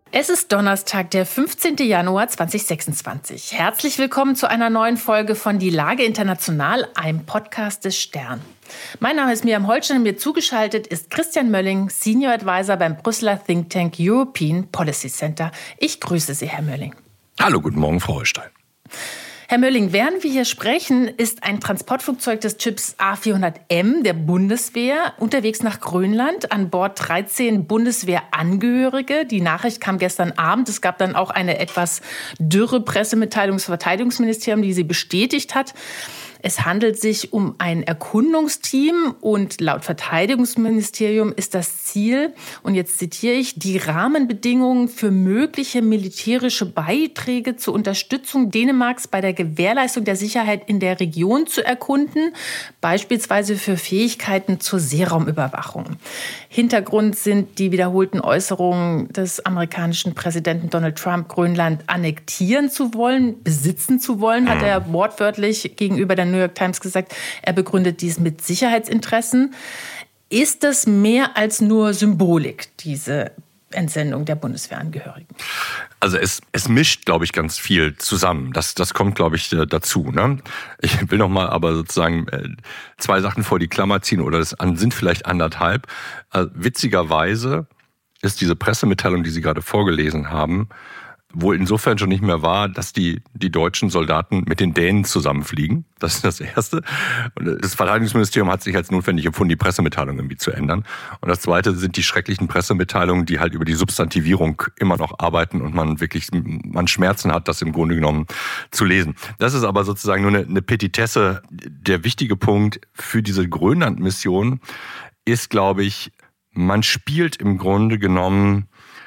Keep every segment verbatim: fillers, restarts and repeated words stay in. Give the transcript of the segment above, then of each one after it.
Es ist Donnerstag, der fünfzehnten Januar zweitausendsechsundzwanzig. Herzlich willkommen zu einer neuen Folge von Die Lage International, einem Podcast des Stern. Mein Name ist Miriam Holstein und mir zugeschaltet ist Christian Mölling, Senior Advisor beim Brüsseler Think Tank European Policy Center. Ich grüße Sie, Herr Mölling. Hallo, guten Morgen, Frau Holstein. Herr Mölling, während wir hier sprechen, ist ein Transportflugzeug des Typs A vierhundert M der Bundeswehr unterwegs nach Grönland. An Bord dreizehn Bundeswehrangehörige. Die Nachricht kam gestern Abend. Es gab dann auch eine etwas dürre Pressemitteilung des Verteidigungsministeriums, die sie bestätigt hat. Es handelt sich um ein Erkundungsteam und laut Verteidigungsministerium ist das Ziel, und jetzt zitiere ich, die Rahmenbedingungen für mögliche militärische Beiträge zur Unterstützung Dänemarks bei der Gewährleistung der Sicherheit in der Region zu erkunden, beispielsweise für Fähigkeiten zur Seeraumüberwachung. Hintergrund sind die wiederholten Äußerungen des amerikanischen Präsidenten Donald Trump, Grönland annektieren zu wollen, besitzen zu wollen, hat er wortwörtlich gegenüber der New York Times gesagt. Er begründet dies mit Sicherheitsinteressen. Ist das mehr als nur Symbolik, diese Entsendung der Bundeswehrangehörigen? Also es, es mischt, glaube ich, ganz viel zusammen. Das, das kommt, glaube ich, dazu. Ne? Ich will noch mal aber sozusagen zwei Sachen vor die Klammer ziehen, oder das sind vielleicht anderthalb. Also witzigerweise ist diese Pressemitteilung, die Sie gerade vorgelesen haben, wohl insofern schon nicht mehr wahr, dass die, die deutschen Soldaten mit den Dänen zusammenfliegen. Das ist das Erste. Und das Verteidigungsministerium hat sich als notwendig empfunden, die Pressemitteilung irgendwie zu ändern. Und das Zweite sind die schrecklichen Pressemitteilungen, die halt über die Substantivierung immer noch arbeiten und man wirklich, man Schmerzen hat, das im Grunde genommen zu lesen. Das ist aber sozusagen nur eine, eine Petitesse. Der wichtige Punkt für diese Grönland-Mission ist, glaube ich, man spielt im Grunde genommen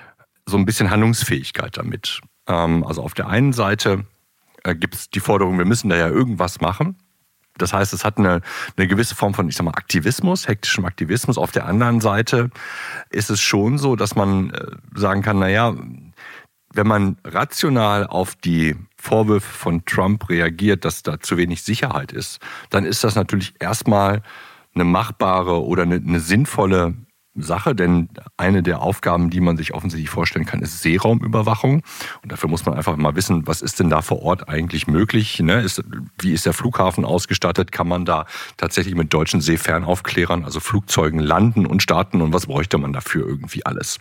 so ein bisschen Handlungsfähigkeit damit. Also auf der einen Seite gibt es die Forderung, wir müssen da ja irgendwas machen. Das heißt, es hat eine, eine gewisse Form von, ich sag mal, Aktivismus, hektischem Aktivismus. Auf der anderen Seite ist es schon so, dass man sagen kann, naja, wenn man rational auf die Vorwürfe von Trump reagiert, dass da zu wenig Sicherheit ist, dann ist das natürlich erstmal eine machbare oder eine, eine sinnvolle Sache, denn eine der Aufgaben, die man sich offensichtlich vorstellen kann, ist Seeraumüberwachung. Und dafür muss man einfach mal wissen, was ist denn da vor Ort eigentlich möglich? Ne? Ist, wie ist der Flughafen ausgestattet? Kann man da tatsächlich mit deutschen Seefernaufklärern, also Flugzeugen, landen und starten? Und was bräuchte man dafür irgendwie alles?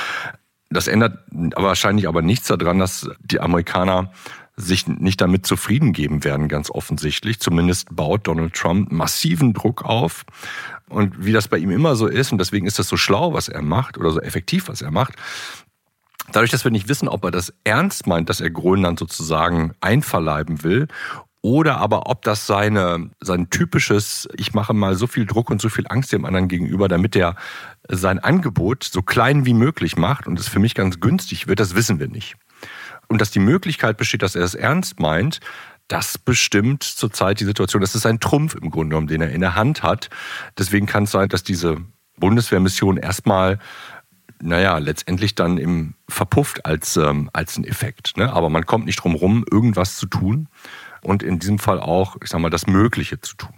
Das ändert aber wahrscheinlich aber nichts daran, dass die Amerikaner sich nicht damit zufrieden geben werden, ganz offensichtlich. Zumindest baut Donald Trump massiven Druck auf. Und wie das bei ihm immer so ist, und deswegen ist das so schlau, was er macht, oder so effektiv, was er macht, dadurch, dass wir nicht wissen, ob er das ernst meint, dass er Grönland sozusagen einverleiben will, oder aber ob das seine, sein typisches, ich mache mal so viel Druck und so viel Angst dem anderen gegenüber, damit er sein Angebot so klein wie möglich macht und es für mich ganz günstig wird, das wissen wir nicht. Und dass die Möglichkeit besteht, dass er es ernst meint, das bestimmt zurzeit die Situation. Das ist ein Trumpf im Grunde genommen, den er in der Hand hat. Deswegen kann es sein, dass diese Bundeswehrmission erstmal, naja, letztendlich dann im verpufft als, ähm, als ein Effekt. Ne? Aber man kommt nicht drum rum, irgendwas zu tun und in diesem Fall auch, ich sag mal, das Mögliche zu tun.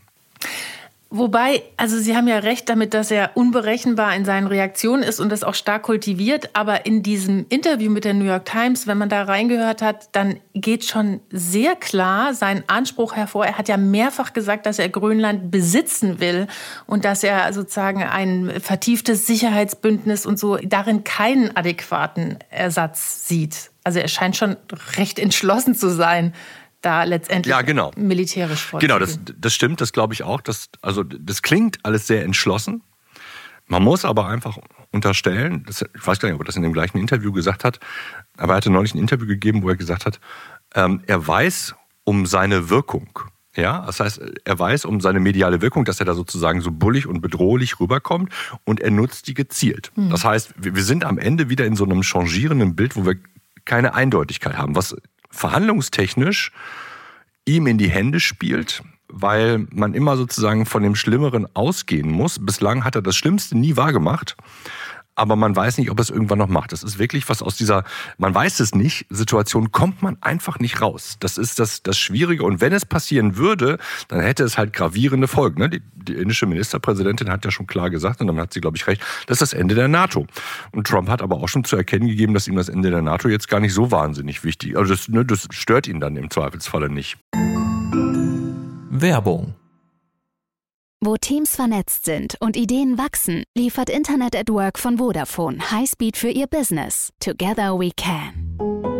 Wobei, also Sie haben ja recht damit, dass er unberechenbar in seinen Reaktionen ist und das auch stark kultiviert. Aber in diesem Interview mit der New York Times, wenn man da reingehört hat, dann geht schon sehr klar sein Anspruch hervor. Er hat ja mehrfach gesagt, dass er Grönland besitzen will und dass er sozusagen ein vertieftes Sicherheitsbündnis und so darin keinen adäquaten Ersatz sieht. Also er scheint schon recht entschlossen zu sein, da letztendlich ja, genau. militärisch vorzugehen. Genau, das, das stimmt, das glaube ich auch. Das, also, das klingt alles sehr entschlossen. Man muss aber einfach unterstellen, das, ich weiß gar nicht, ob er das in dem gleichen Interview gesagt hat, aber er hatte neulich ein Interview gegeben, wo er gesagt hat, ähm, er weiß um seine Wirkung. Ja, das heißt, er weiß um seine mediale Wirkung, dass er da sozusagen so bullig und bedrohlich rüberkommt und er nutzt die gezielt. Hm. Das heißt, wir sind am Ende wieder in so einem changierenden Bild, wo wir keine Eindeutigkeit haben, was verhandlungstechnisch ihm in die Hände spielt, weil man immer sozusagen von dem Schlimmeren ausgehen muss. Bislang hat er das Schlimmste nie wahrgemacht. aber man weiß nicht, ob es irgendwann noch macht. Das ist wirklich was aus dieser, man weiß es nicht, Situation kommt man einfach nicht raus. Das ist das, das Schwierige. Und wenn es passieren würde, dann hätte es halt gravierende Folgen. Ne? Die, die indische Ministerpräsidentin hat ja schon klar gesagt, und dann hat sie, glaube ich, recht, das ist das Ende der NATO. Und Trump hat aber auch schon zu erkennen gegeben, dass ihm das Ende der NATO jetzt gar nicht so wahnsinnig wichtig ist. Also das, ne, das stört ihn dann im Zweifelsfalle nicht. Werbung. Wo Teams vernetzt sind und Ideen wachsen, liefert Internet at Work von Vodafone Highspeed für Ihr Business. Together we can.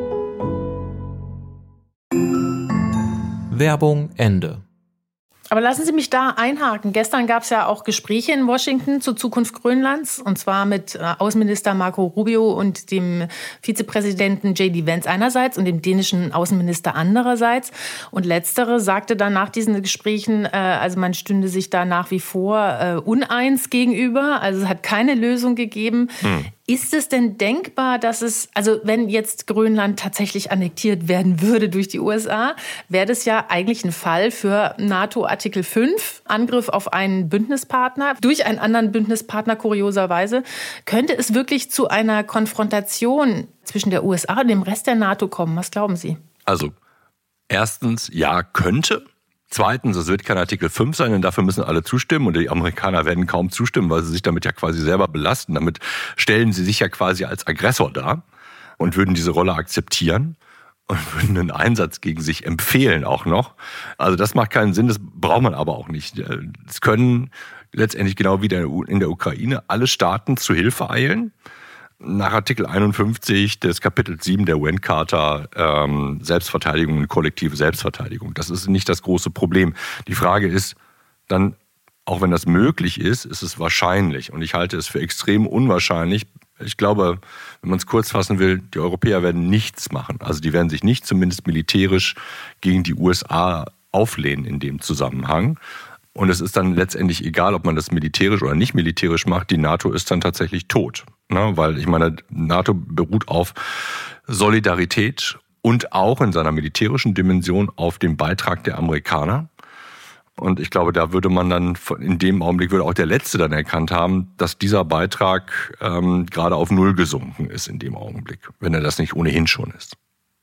Werbung Ende. Aber lassen Sie mich da einhaken. Gestern gab es ja auch Gespräche in Washington zur Zukunft Grönlands, und zwar mit Außenminister Marco Rubio und dem Vizepräsidenten J D Vance einerseits und dem dänischen Außenminister andererseits. Und letztere sagte dann nach diesen Gesprächen, äh, also man stünde sich da nach wie vor äh, uneins gegenüber. Also es hat keine Lösung gegeben. Hm. Ist es denn denkbar, dass es, also wenn jetzt Grönland tatsächlich annektiert werden würde durch die U S A, wäre das ja eigentlich ein Fall für NATO Artikel fünf, Angriff auf einen Bündnispartner, durch einen anderen Bündnispartner kurioserweise. Könnte es wirklich zu einer Konfrontation zwischen der U S A und dem Rest der NATO kommen? Was glauben Sie? Also, erstens, ja, könnte. Zweitens, es wird kein Artikel fünf sein, denn dafür müssen alle zustimmen, und die Amerikaner werden kaum zustimmen, weil sie sich damit ja quasi selber belasten. Damit stellen sie sich ja quasi als Aggressor dar und würden diese Rolle akzeptieren und würden einen Einsatz gegen sich empfehlen auch noch. Also das macht keinen Sinn, das braucht man aber auch nicht. Es können letztendlich genau wie in der Ukraine alle Staaten zu Hilfe eilen. Nach Artikel einundfünfzig des Kapitel sieben der U N-Charta, ähm, Selbstverteidigung und kollektive Selbstverteidigung. Das ist nicht das große Problem. Die Frage ist dann, auch wenn das möglich ist, ist es wahrscheinlich. Und ich halte es für extrem unwahrscheinlich. Ich glaube, wenn man es kurz fassen will, die Europäer werden nichts machen. Also die werden sich nicht zumindest militärisch gegen die U S A auflehnen in dem Zusammenhang. Und es ist dann letztendlich egal, ob man das militärisch oder nicht militärisch macht. Die NATO ist dann tatsächlich tot. Ne? Weil ich meine, NATO beruht auf Solidarität und auch in seiner militärischen Dimension auf dem Beitrag der Amerikaner. Und ich glaube, da würde man dann, in dem Augenblick würde auch der Letzte dann erkannt haben, dass dieser Beitrag ähm, gerade auf Null gesunken ist in dem Augenblick, wenn er das nicht ohnehin schon ist.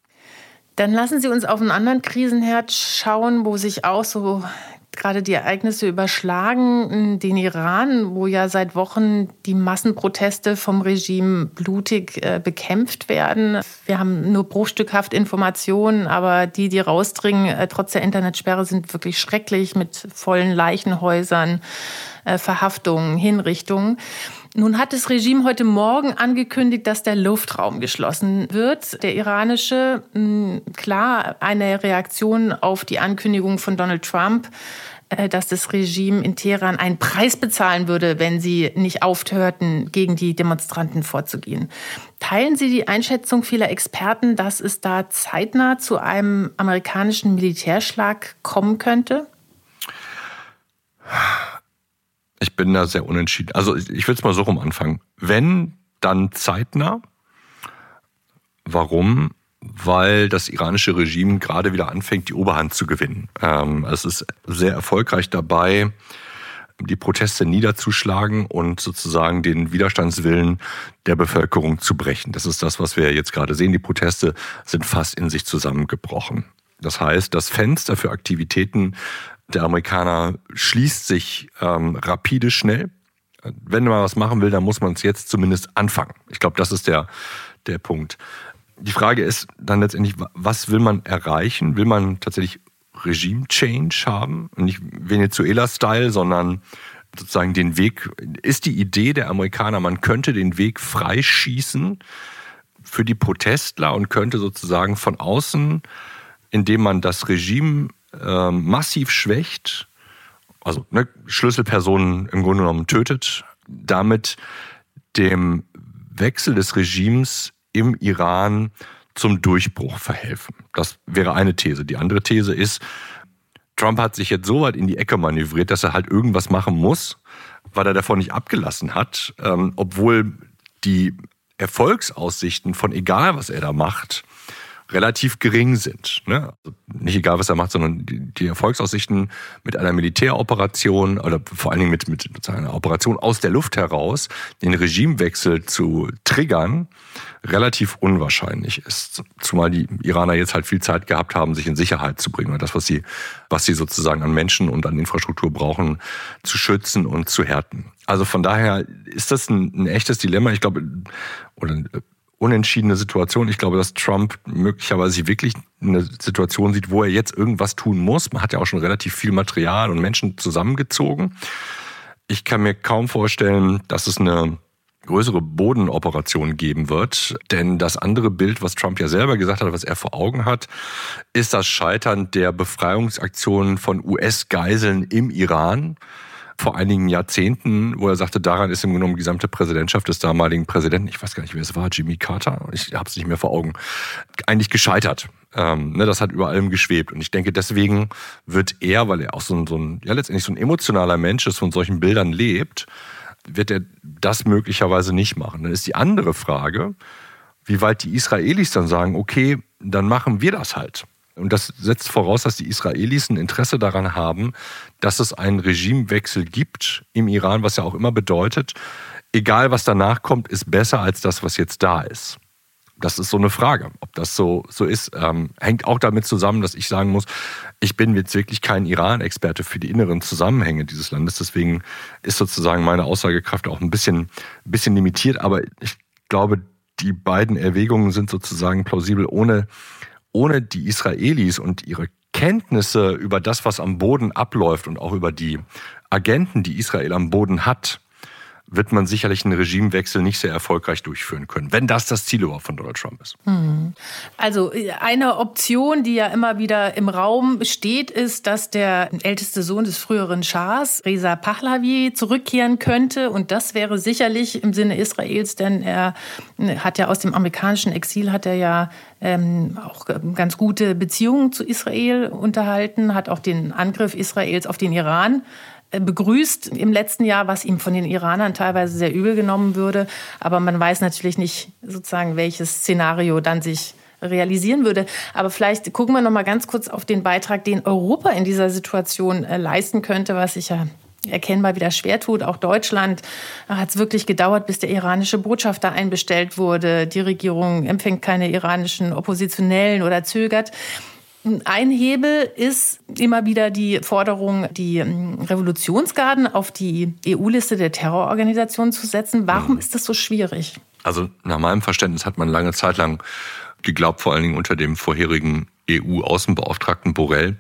Dann lassen Sie uns auf einen anderen Krisenherd schauen, wo sich auch so gerade die Ereignisse überschlagen, den Iran, wo ja seit Wochen die Massenproteste vom Regime blutig äh, bekämpft werden. Wir haben nur bruchstückhaft Informationen, aber die, die rausdringen, äh, trotz der Internetsperre, sind wirklich schrecklich, mit vollen Leichenhäusern, äh, Verhaftungen, Hinrichtungen. Nun hat das Regime heute Morgen angekündigt, dass der Luftraum geschlossen wird. Der iranische, klar, eine Reaktion auf die Ankündigung von Donald Trump, dass das Regime in Teheran einen Preis bezahlen würde, wenn sie nicht aufhörten, gegen die Demonstranten vorzugehen. Teilen Sie die Einschätzung vieler Experten, dass es da zeitnah zu einem amerikanischen Militärschlag kommen könnte? Ich bin da sehr unentschieden. Also ich will es mal so rum anfangen. Wenn, dann zeitnah. Warum? Weil das iranische Regime gerade wieder anfängt, die Oberhand zu gewinnen. Ähm, es ist sehr erfolgreich dabei, die Proteste niederzuschlagen und sozusagen den Widerstandswillen der Bevölkerung zu brechen. Das ist das, was wir jetzt gerade sehen. Die Proteste sind fast in sich zusammengebrochen. Das heißt, das Fenster für Aktivitäten der Amerikaner schließt sich ähm, rapide schnell. Wenn man was machen will, dann muss man es jetzt zumindest anfangen. Ich glaube, das ist der, der Punkt. Die Frage ist dann letztendlich, was will man erreichen? Will man tatsächlich Regime-Change haben? Nicht Venezuela-Style, sondern sozusagen den Weg, ist die Idee der Amerikaner, man könnte den Weg freischießen für die Protestler und könnte sozusagen von außen, indem man das Regime ähm, massiv schwächt, also ne, Schlüsselpersonen im Grunde genommen tötet, damit dem Wechsel des Regimes im Iran zum Durchbruch verhelfen. Das wäre eine These. Die andere These ist, Trump hat sich jetzt so weit in die Ecke manövriert, dass er halt irgendwas machen muss, weil er davon nicht abgelassen hat, ähm, obwohl die Erfolgsaussichten von egal, was er da macht, relativ gering sind. Ne? Also nicht egal, was er macht, sondern die, die Erfolgsaussichten mit einer Militäroperation oder vor allen Dingen mit, mit einer Operation aus der Luft heraus, den Regimewechsel zu triggern, relativ unwahrscheinlich ist. Zumal die Iraner jetzt halt viel Zeit gehabt haben, sich in Sicherheit zu bringen und das, was sie, was sie sozusagen an Menschen und an Infrastruktur brauchen, zu schützen und zu härten. Also von daher ist das ein, ein echtes Dilemma. Ich glaube, oder eine unentschiedene Situation. Ich glaube, dass Trump möglicherweise wirklich eine Situation sieht, wo er jetzt irgendwas tun muss. Man hat ja auch schon relativ viel Material und Menschen zusammengezogen. Ich kann mir kaum vorstellen, dass es eine größere Bodenoperation geben wird. Denn das andere Bild, was Trump ja selber gesagt hat, was er vor Augen hat, ist das Scheitern der Befreiungsaktionen von U S-Geiseln im Iran vor einigen Jahrzehnten, wo er sagte, daran ist im Grunde genommen die gesamte Präsidentschaft des damaligen Präsidenten, ich weiß gar nicht, wer es war, Jimmy Carter, ich habe es nicht mehr vor Augen, eigentlich gescheitert. Ähm, ne, das hat über allem geschwebt. Und ich denke, deswegen wird er, weil er auch so ein, so ein ja letztendlich so ein emotionaler Mensch ist, von solchen Bildern lebt, wird er das möglicherweise nicht machen. Dann ist die andere Frage, wie weit die Israelis dann sagen, okay, dann machen wir das halt. Und das setzt voraus, dass die Israelis ein Interesse daran haben, dass es einen Regimewechsel gibt im Iran, was ja auch immer bedeutet, egal was danach kommt, ist besser als das, was jetzt da ist. Das ist so eine Frage. Ob das so, so ist, ähm, hängt auch damit zusammen, dass ich sagen muss, ich bin jetzt wirklich kein Iran-Experte für die inneren Zusammenhänge dieses Landes. Deswegen ist sozusagen meine Aussagekraft auch ein bisschen, ein bisschen limitiert. Aber ich glaube, die beiden Erwägungen sind sozusagen plausibel. Ohne, ohne die Israelis und ihre Kenntnisse über das, was am Boden abläuft und auch über die Agenten, die Israel am Boden hat, wird man sicherlich einen Regimewechsel nicht sehr erfolgreich durchführen können, wenn das das Ziel überhaupt von Donald Trump ist. Also eine Option, die ja immer wieder im Raum steht, ist, dass der älteste Sohn des früheren Schahs, Reza Pahlavi, zurückkehren könnte. Und das wäre sicherlich im Sinne Israels, denn er hat ja aus dem amerikanischen Exil, hat er ja ähm, auch ganz gute Beziehungen zu Israel unterhalten, hat auch den Angriff Israels auf den Iran begrüßt im letzten Jahr, was ihm von den Iranern teilweise sehr übel genommen würde. Aber man weiß natürlich nicht sozusagen, welches Szenario dann sich realisieren würde. Aber vielleicht gucken wir noch mal ganz kurz auf den Beitrag, den Europa in dieser Situation leisten könnte, was sich ja erkennbar wieder schwer tut. Auch Deutschland hat es wirklich gedauert, bis der iranische Botschafter einbestellt wurde. Die Regierung empfängt keine iranischen Oppositionellen oder zögert. Ein Hebel ist immer wieder die Forderung, die Revolutionsgarden auf die E U-Liste der Terrororganisationen zu setzen. Warum ist das so schwierig? Also nach meinem Verständnis hat man lange Zeit lang geglaubt, vor allen Dingen unter dem vorherigen E U-Außenbeauftragten Borrell,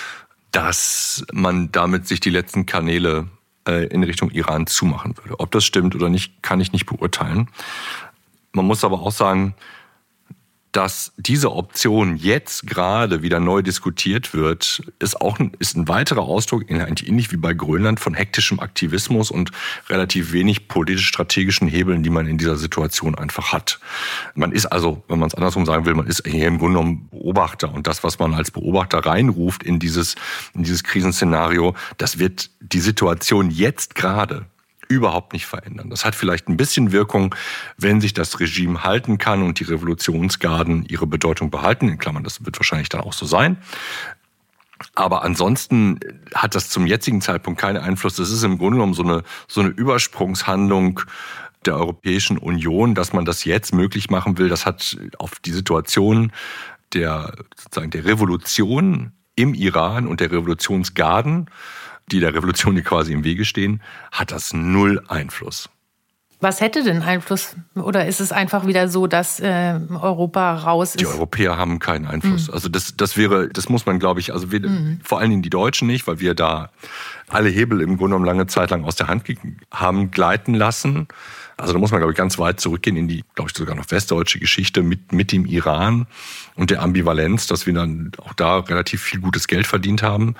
dass man damit sich die letzten Kanäle in Richtung Iran zumachen würde. Ob das stimmt oder nicht, kann ich nicht beurteilen. Man muss aber auch sagen, dass diese Option jetzt gerade wieder neu diskutiert wird, ist auch ein, ist ein weiterer Ausdruck, ähnlich wie bei Grönland, von hektischem Aktivismus und relativ wenig politisch-strategischen Hebeln, die man in dieser Situation einfach hat. Man ist also, wenn man es andersrum sagen will, man ist hier im Grunde genommen Beobachter. Und das, was man als Beobachter reinruft in dieses, in dieses Krisenszenario, das wird die Situation jetzt gerade überhaupt nicht verändern. Das hat vielleicht ein bisschen Wirkung, wenn sich das Regime halten kann und die Revolutionsgarden ihre Bedeutung behalten. In Klammern, das wird wahrscheinlich dann auch so sein. Aber ansonsten hat das zum jetzigen Zeitpunkt keinen Einfluss. Das ist im Grunde genommen so eine, so eine Übersprungshandlung der Europäischen Union, dass man das jetzt möglich machen will. Das hat auf die Situation der, sozusagen der Revolution im Iran und der Revolutionsgarden, die der Revolution, die quasi im Wege stehen, hat das null Einfluss. Was hätte denn Einfluss? Oder ist es einfach wieder so, dass äh, Europa raus ist? Die Europäer haben keinen Einfluss. Mhm. Also das, das wäre, das muss man, glaube ich, also wir, mhm. vor allen Dingen die Deutschen nicht, weil wir da alle Hebel im Grunde genommen lange Zeit lang aus der Hand haben gleiten lassen. Also da muss man, glaube ich, ganz weit zurückgehen in die, glaube ich, sogar noch westdeutsche Geschichte mit, mit dem Iran und der Ambivalenz, dass wir dann auch da relativ viel gutes Geld verdient haben.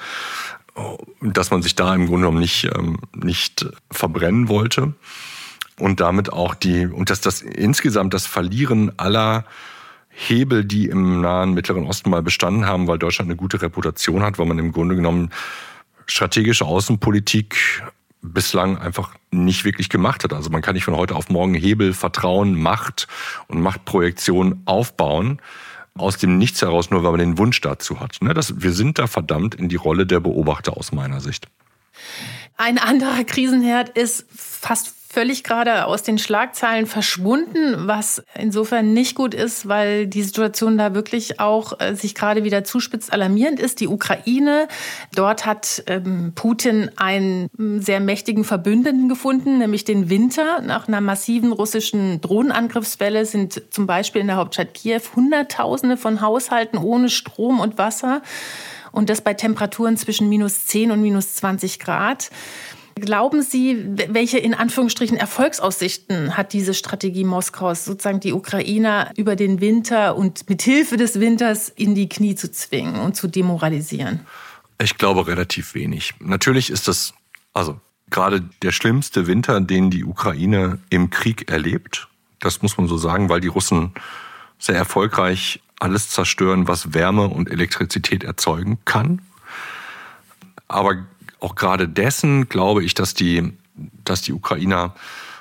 Dass man sich da im Grunde genommen nicht, ähm, nicht verbrennen wollte. Und damit auch die, und dass das insgesamt das Verlieren aller Hebel, die im nahen Mittleren Osten mal bestanden haben, weil Deutschland eine gute Reputation hat, weil man im Grunde genommen strategische Außenpolitik bislang einfach nicht wirklich gemacht hat. Also man kann nicht von heute auf morgen Hebel, Vertrauen, Macht und Machtprojektion aufbauen, aus dem Nichts heraus, nur weil man den Wunsch dazu hat. Ne? Das, wir sind da verdammt in die Rolle der Beobachter aus meiner Sicht. Ein anderer Krisenherd ist fast völlig gerade aus den Schlagzeilen verschwunden, was insofern nicht gut ist, weil die Situation da wirklich auch äh, sich gerade wieder zuspitzt, alarmierend ist. Die Ukraine, dort hat ähm, Putin einen sehr mächtigen Verbündeten gefunden, nämlich den Winter. Nach einer massiven russischen Drohnenangriffswelle sind zum Beispiel in der Hauptstadt Kiew Hunderttausende von Haushalten ohne Strom und Wasser. Und das bei Temperaturen zwischen minus zehn und minus zwanzig Grad. Glauben Sie, welche in Anführungsstrichen Erfolgsaussichten hat diese Strategie Moskaus, sozusagen die Ukrainer über den Winter und mit Hilfe des Winters in die Knie zu zwingen und zu demoralisieren? Ich glaube relativ wenig. Natürlich ist das also gerade der schlimmste Winter, den die Ukraine im Krieg erlebt. Das muss man so sagen, weil die Russen sehr erfolgreich alles zerstören, was Wärme und Elektrizität erzeugen kann. Aber auch gerade dessen glaube ich, dass die, dass die Ukrainer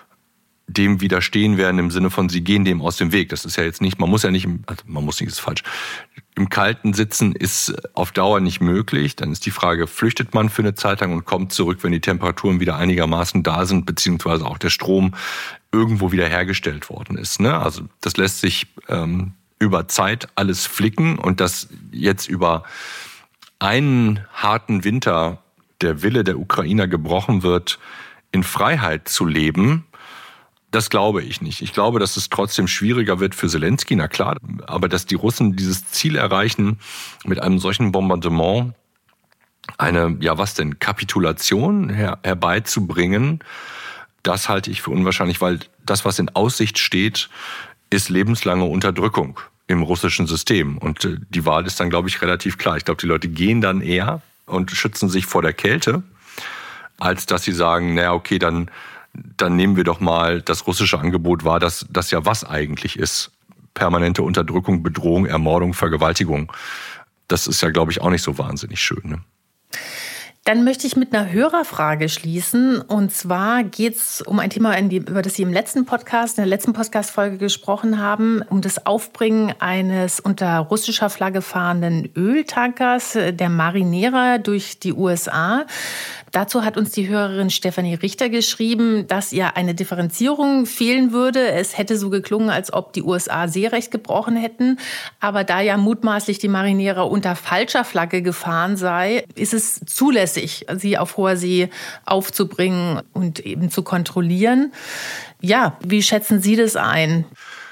dem widerstehen werden im Sinne von, sie gehen dem aus dem Weg. Das ist ja jetzt nicht, man muss ja nicht, im, also man muss nicht, ist falsch. Im Kalten sitzen ist auf Dauer nicht möglich. Dann ist die Frage, flüchtet man für eine Zeit lang und kommt zurück, wenn die Temperaturen wieder einigermaßen da sind, beziehungsweise auch der Strom irgendwo wieder hergestellt worden ist. Ne? Also das lässt sich ähm, über Zeit alles flicken und das jetzt über einen harten Winter der Wille der Ukrainer gebrochen wird, in Freiheit zu leben, das glaube ich nicht. Ich glaube, dass es trotzdem schwieriger wird für Zelensky, na klar, aber dass die Russen dieses Ziel erreichen, mit einem solchen Bombardement eine, ja was denn, Kapitulation her- herbeizubringen, das halte ich für unwahrscheinlich, weil das, was in Aussicht steht, ist lebenslange Unterdrückung im russischen System. Und die Wahl ist dann, glaube ich, relativ klar. Ich glaube, die Leute gehen dann eher und schützen sich vor der Kälte, als dass sie sagen, naja, okay, dann, dann nehmen wir doch mal das russische Angebot wahr, dass das ja was eigentlich ist. Permanente Unterdrückung, Bedrohung, Ermordung, Vergewaltigung. Das ist ja, glaube ich, auch nicht so wahnsinnig schön, ne? Dann möchte ich mit einer Hörerfrage schließen. Und zwar geht es um ein Thema, über das Sie im letzten Podcast, in der letzten Podcast-Folge gesprochen haben, um das Aufbringen eines unter russischer Flagge fahrenden Öltankers, der Marinera, durch die U S A. Dazu hat uns die Hörerin Stefanie Richter geschrieben, dass ihr eine Differenzierung fehlen würde. Es hätte so geklungen, als ob die U S A Seerecht gebrochen hätten. Aber da ja mutmaßlich die Marinera unter falscher Flagge gefahren sei, ist es zulässig, sie auf hoher See aufzubringen und eben zu kontrollieren. Ja, wie schätzen Sie das ein?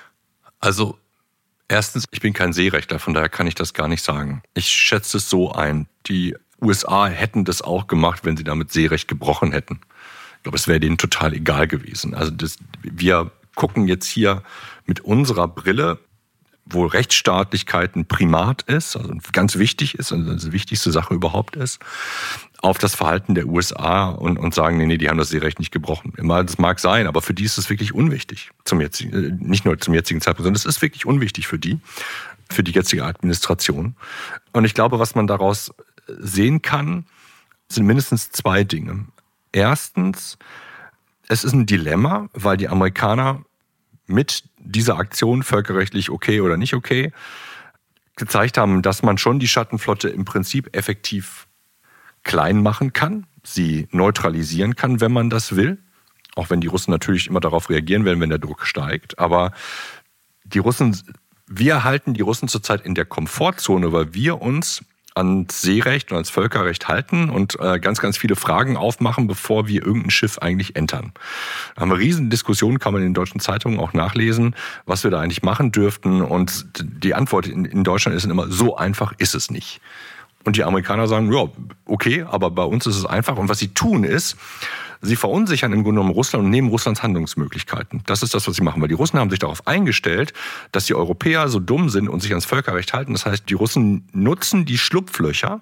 Also erstens, ich bin kein Seerechtler, von daher kann ich das gar nicht sagen. Ich schätze es so ein, die U S A hätten das auch gemacht, wenn sie damit Seerecht gebrochen hätten. Ich glaube, es wäre denen total egal gewesen. Also das, wir gucken jetzt hier mit unserer Brille, wo Rechtsstaatlichkeit ein Primat ist, also ganz wichtig ist, also die wichtigste Sache überhaupt ist, auf das Verhalten der U S A und, und sagen, nee, nee, die haben das Seerecht nicht gebrochen. Immer, das mag sein, aber für die ist es wirklich unwichtig. Zum jetzigen, nicht nur zum jetzigen Zeitpunkt, sondern es ist wirklich unwichtig für die, für die jetzige Administration. Und ich glaube, was man daraus sehen kann, sind mindestens zwei Dinge. Erstens, es ist ein Dilemma, weil die Amerikaner mit dieser Aktion, völkerrechtlich okay oder nicht okay, gezeigt haben, dass man schon die Schattenflotte im Prinzip effektiv klein machen kann, sie neutralisieren kann, wenn man das will. Auch wenn die Russen natürlich immer darauf reagieren werden, wenn der Druck steigt. Aber die Russen, wir halten die Russen zurzeit in der Komfortzone, weil wir uns ans Seerecht und ans Völkerrecht halten und äh, ganz, ganz viele Fragen aufmachen, bevor wir irgendein Schiff eigentlich entern. Da haben wir riesen Diskussionen, kann man in den deutschen Zeitungen auch nachlesen, was wir da eigentlich machen dürften. Und die Antwort in, in Deutschland ist immer, so einfach ist es nicht. Und die Amerikaner sagen, ja, okay, aber bei uns ist es einfach. Und was sie tun ist, sie verunsichern im Grunde genommen Russland und nehmen Russlands Handlungsmöglichkeiten. Das ist das, was sie machen. Weil die Russen haben sich darauf eingestellt, dass die Europäer so dumm sind und sich ans Völkerrecht halten. Das heißt, die Russen nutzen die Schlupflöcher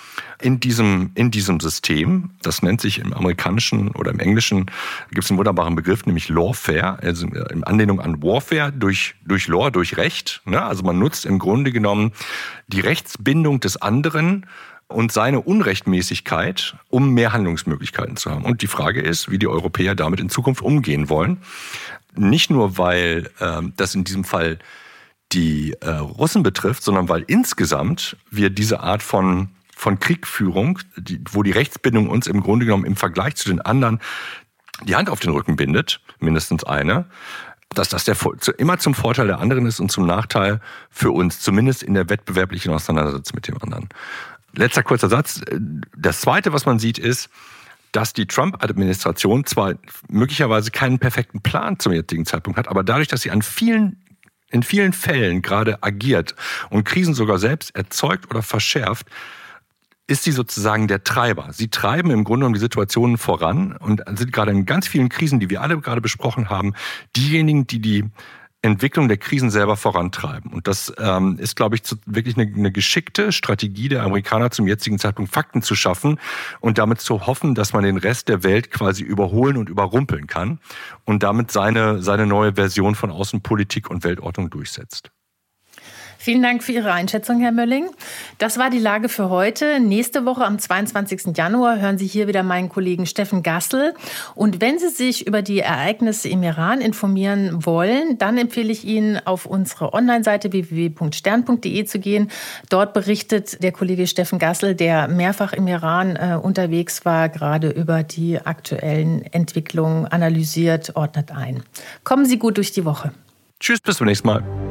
in diesem, in diesem System. Das nennt sich im Amerikanischen oder im Englischen, gibt es einen wunderbaren Begriff, nämlich Lawfare, also in Anlehnung an Warfare durch, durch Law, durch Recht. Also man nutzt im Grunde genommen die Rechtsbindung des anderen und seine Unrechtmäßigkeit, um mehr Handlungsmöglichkeiten zu haben. Und die Frage ist, wie die Europäer damit in Zukunft umgehen wollen. Nicht nur, weil äh, das in diesem Fall die äh, Russen betrifft, sondern weil insgesamt wir diese Art von, von Kriegführung, die, wo die Rechtsbindung uns im Grunde genommen im Vergleich zu den anderen die Hand auf den Rücken bindet, mindestens eine, dass das der, immer zum Vorteil der anderen ist und zum Nachteil für uns, zumindest in der wettbewerblichen Auseinandersetzung mit dem anderen. Letzter kurzer Satz. Das Zweite, was man sieht, ist, dass die Trump-Administration zwar möglicherweise keinen perfekten Plan zum jetzigen Zeitpunkt hat, aber dadurch, dass sie an vielen, in vielen Fällen gerade agiert und Krisen sogar selbst erzeugt oder verschärft, ist sie sozusagen der Treiber. Sie treiben im Grunde genommen die Situationen voran und sind gerade in ganz vielen Krisen, die wir alle gerade besprochen haben, diejenigen, die die Entwicklung der Krisen selber vorantreiben. Und das ähm, ist, glaube ich, zu, wirklich eine, eine geschickte Strategie der Amerikaner zum jetzigen Zeitpunkt, Fakten zu schaffen und damit zu hoffen, dass man den Rest der Welt quasi überholen und überrumpeln kann und damit seine, seine neue Version von Außenpolitik und Weltordnung durchsetzt. Vielen Dank für Ihre Einschätzung, Herr Mölling. Das war die Lage für heute. Nächste Woche am zweiundzwanzigsten Januar hören Sie hier wieder meinen Kollegen Steffen Gassel. Und wenn Sie sich über die Ereignisse im Iran informieren wollen, dann empfehle ich Ihnen, auf unsere Online-Seite w w w punkt stern punkt d e zu gehen. Dort berichtet der Kollege Steffen Gassel, der mehrfach im Iran äh, unterwegs war, gerade über die aktuellen Entwicklungen analysiert, ordnet ein. Kommen Sie gut durch die Woche. Tschüss, bis zum nächsten Mal.